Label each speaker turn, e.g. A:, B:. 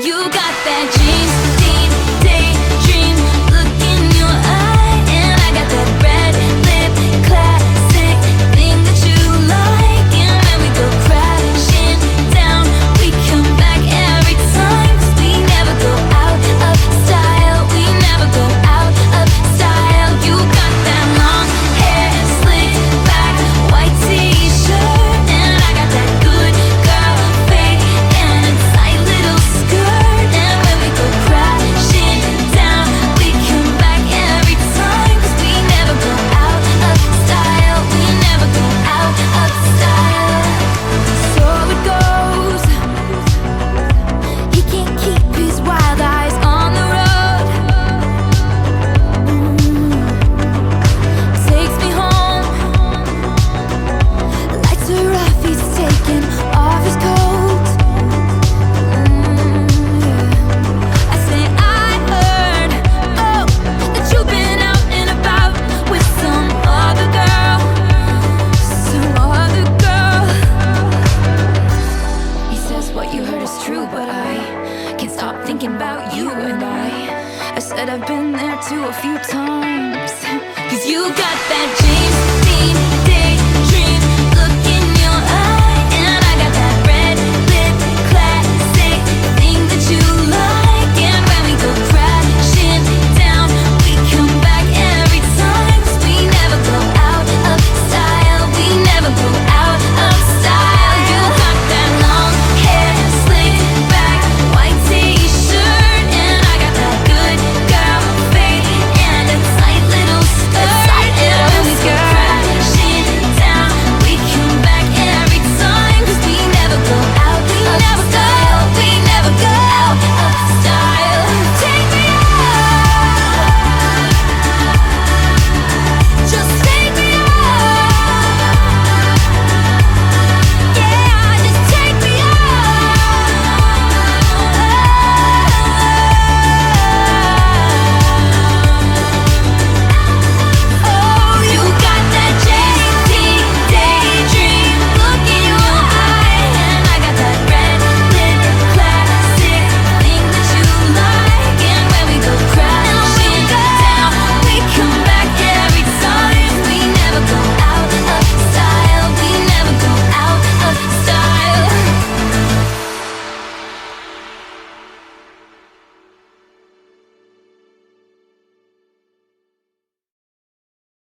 A: You got that James Dean daydream look in your eye, and I got that red lip classic thing that you like. And when we go crashing down, we come back every time, 'cause we never go out of style. We never go out of style. You got that long hair, slicked back, white t-shirt, and I got that good girl fake and a tight little skirt. And when we go crashing down, we come back every time, 'cause we never go out of style. We never go out of style. So it goes. He can't keep his wild eyes on the road. Takes me home. Lights are off, he's taking off his coat. I say I heard, oh, that you've been out and about with some other girl, some other girl. He says what you heard is true, but I can't stop thinking about you. And I said I've been there too a few times, 'cause you got that James Dean